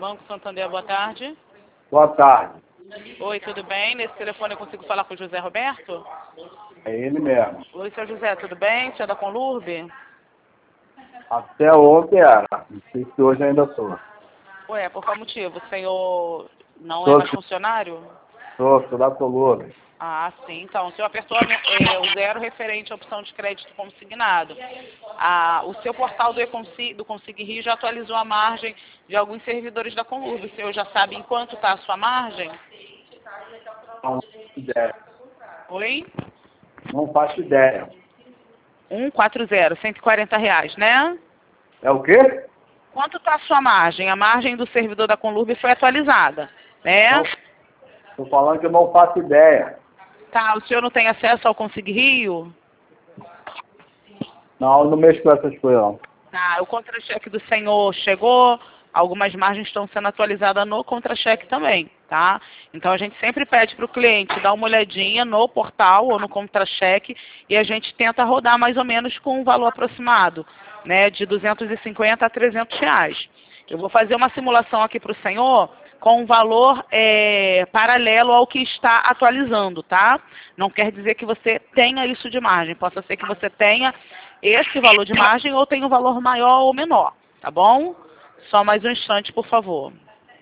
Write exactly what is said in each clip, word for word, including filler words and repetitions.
Banco Santander, boa tarde. Boa tarde. Oi, tudo bem? Nesse telefone eu consigo falar com o José Roberto? É ele mesmo. Oi, seu José, tudo bem? Você é da Conlurb? Até ontem era. Não sei se hoje ainda sou. Ué, por qual motivo? O senhor não é Sou, mais funcionário? sou, sou da Colômbia. Ah, sim. Então, o senhor apertou a me- é, o zero referente à opção de crédito consignado. Ah, o seu portal do, Econsi, do Consig Rio já atualizou a margem de alguns servidores da Conlurb. O senhor já sabe em quanto está a sua margem? Não faço ideia. Oi? Não faço ideia. cento e quarenta, cento e quarenta reais, né? É o quê? Quanto está a sua margem? A margem do servidor da Conlurb foi atualizada, né? Estou falando que eu não faço ideia. Tá, o senhor não tem acesso ao Consig Rio? Não, eu não mexo com essas coisas, não. Tá, o contra-cheque do senhor chegou, algumas margens estão sendo atualizadas no contra-cheque também, tá? Então a gente sempre pede para o cliente dar uma olhadinha no portal ou no contra-cheque e a gente tenta rodar mais ou menos com um valor aproximado, né, de duzentos e cinquenta a trezentos reais. Eu vou fazer uma simulação aqui para o senhor com um valor é, paralelo ao que está atualizando, tá? Não quer dizer que você tenha isso de margem, possa ser que você tenha esse valor de margem ou tenha um valor maior ou menor, tá bom? Só mais um instante, por favor.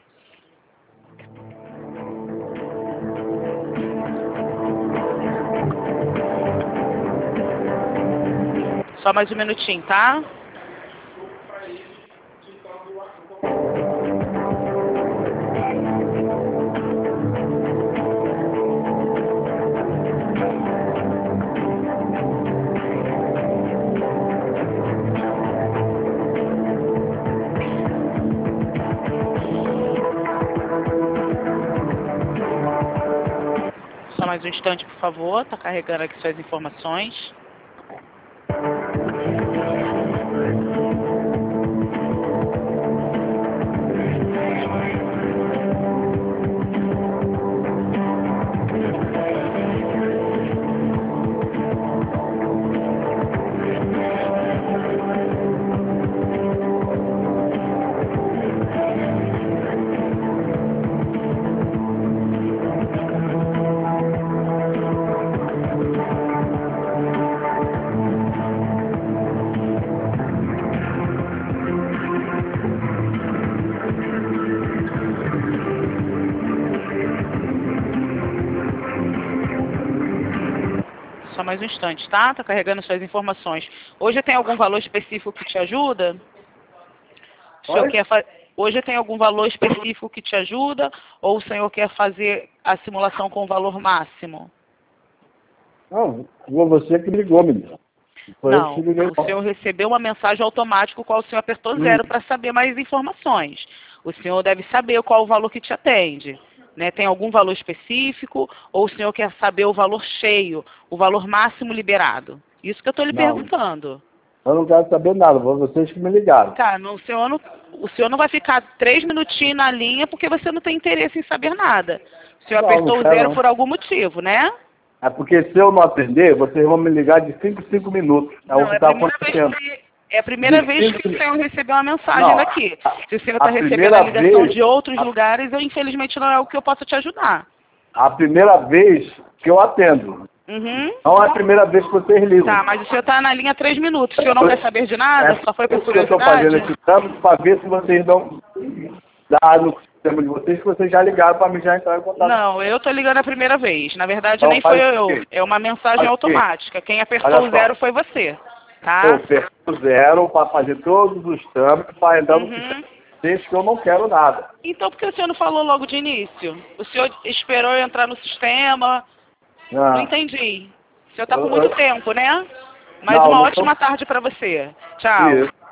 Só mais um minutinho, tá? Só mais um instante, por favor. Tá carregando aqui suas informações. Só mais um instante, tá? Tá carregando suas informações. Hoje tem algum valor específico que te ajuda? O senhor Oi? quer fa... Hoje tem algum valor específico que te ajuda? Ou o senhor quer fazer a simulação com o valor máximo? Não, foi você que ligou, menino. Foi eu que te Não. liguei. O senhor recebeu uma mensagem automática, qual o senhor apertou zero para saber mais informações. O senhor deve saber qual o valor que te atende. Né? Tem algum valor específico? Ou o senhor quer saber o valor cheio, o valor máximo liberado? Isso que eu estou lhe Não, perguntando. eu não quero saber nada. Foi vocês que me ligaram. Tá, não, o, senhor não, o senhor não vai ficar três minutinhos na linha porque você não tem interesse em saber nada. O senhor Não, apertou não o quero, zero não. por algum motivo, né? É porque se eu não atender, vocês vão me ligar de cinco em cinco minutos. É o Não, que é a está primeira vez acontecendo. que, é a primeira De vez cinco que o em- senhor recebeu uma mensagem Não, daqui. a, Se o senhor a está recebendo primeira a ligação vez, de outros a, lugares, eu infelizmente não é o que eu posso te ajudar. a primeira vez que eu atendo. Uhum. Não é a primeira vez que vocês ligam. Tá, mas o senhor está na linha três minutos. O senhor não quer saber de nada? É Só foi por por isso que eu estou fazendo curiosidade? esse trâmite para ver se vocês dão dá no sistema de vocês, que vocês já ligaram para mim já entrar em contato. Não, eu tô ligando a primeira vez. Na verdade, Então nem foi faz o eu. quê? É uma mensagem Faz o quê? automática. Quem apertou Olha o só. zero foi você, Eu tá? aperto zero para fazer todos os trâmites para entrar no sistema Uhum. de vocês, que eu não quero nada. Então, por que o senhor não falou logo de início? O senhor esperou eu entrar no sistema? Não Ah, entendi. O senhor está com eu, muito eu, tempo, né? Mais não, uma não tô. ótima tarde para você. Tchau. Isso.